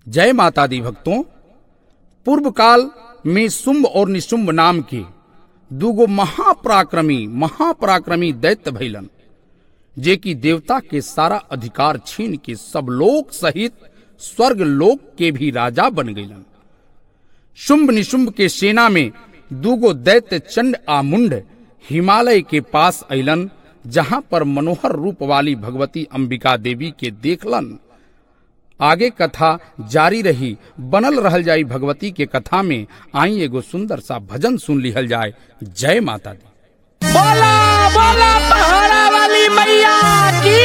जय माता दी भक्तों। पूर्व काल में शुंभ और निशुंभ नाम के दूगो महापराक्रमी दैत्य भइलन, जे की देवता के सारा अधिकार छीन के सब लोक सहित स्वर्ग लोक के भी राजा बन गइलन। शुंभ निशुंभ के सेना में दूगो दैत्य चंड आ मुंड हिमालय के पास अइलन, जहां पर मनोहर रूप वाली भगवती अंबिका देवी के देखलन। आगे कथा जारी रही, बनल रहल जाई भगवती के कथा में। आई एगो सुंदर सा भजन सुन लिहल जाए। जय माता दी। बोला बोला पहाड़ा वाली मैया की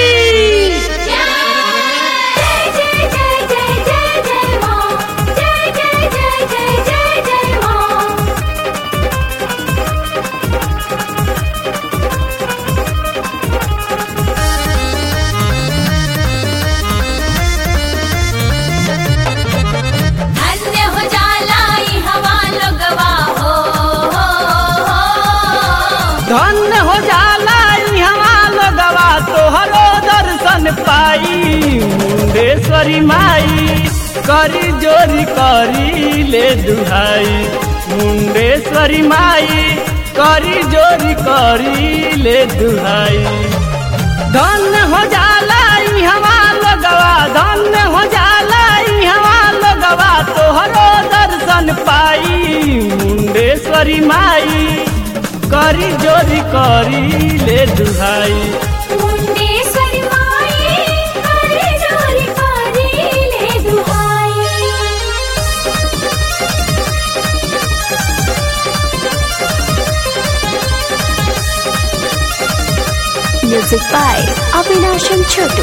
धन्य हो जाला यहाँ लगवा तोहरो दर्शन पाई। मुंडेश्वरी माई करी जोरी करी ले दुहाई। मुंडेश्वरी माई करी जोरी करी ले दुहाई। धन्य हो जाला यहाँ लगवा, धन्य हो जाला यहाँ लगवा तोहरो दर्शन पाई। मुंडेश्वरी माई करी जोरी करी ले दुहाई। मुंडेश्वरी माई करी जोरी करी ले दुहाई। Music by Avinash Chhotu.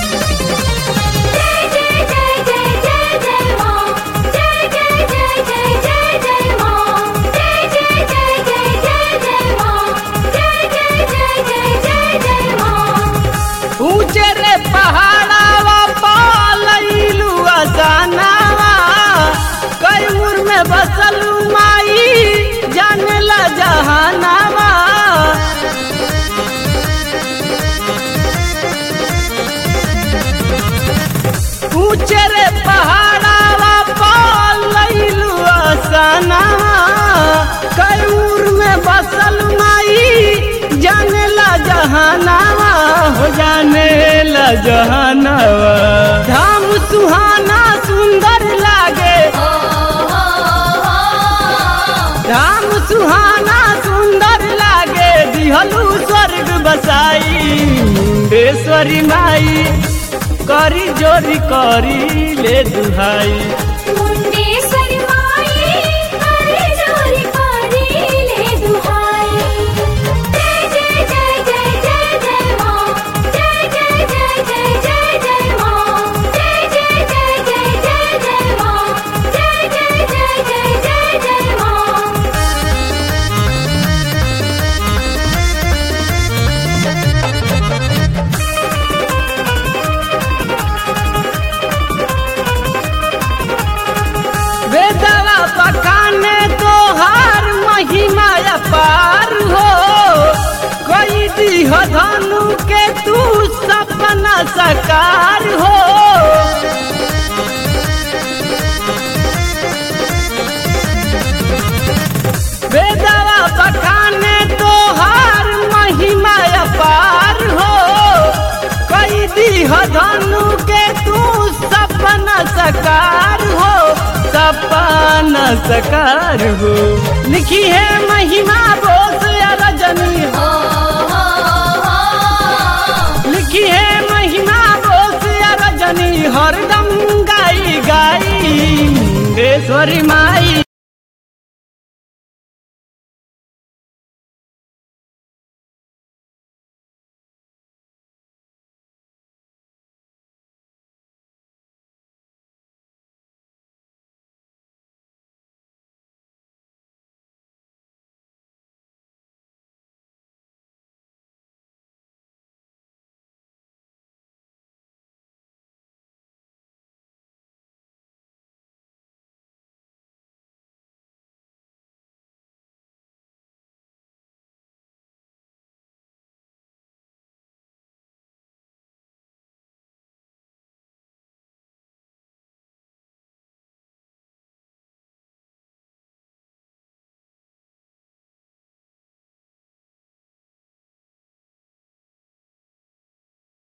ऊंचे रे पहाड़ावा पालैलू असानावा, कैमूर में बसलू माई जानला जहानावा। ऊंचे रे पहाड़ावा पालैलू असानावा, कैमूर में बसलू माई जानला जहानावा। हो जाने ला जहानावा। धाम सुहाना सुंदर लागे, धाम सुहाना सुंदर लागे दिहलू स्वर्ग बसाई। मुंडेश्वरी माई करी जोरी करी ले दुहाई। मुंडेश्वरी माई करी जोरी करी ले दुहाई। जय जय जय जय जय जय मां, जय जय जय जय जय जय मां, जय जय जय जय जय जय मां, जय जय जय जय जय जय मां। वेदवा पकाने तो हर महिमा अपार हो। कोई दीह धनु के तू सपना साकार हो। वेदवा पकाने तो हर महिमा अपार हो। कोई दीह धनु के तू सपना साकार हो, सपना साकार हो। लिखी है महिमा बोस या रजनी हो, लिखी है महिमा बोस या रजनी हरदम गाई गाई। मुंडेश्वरी माई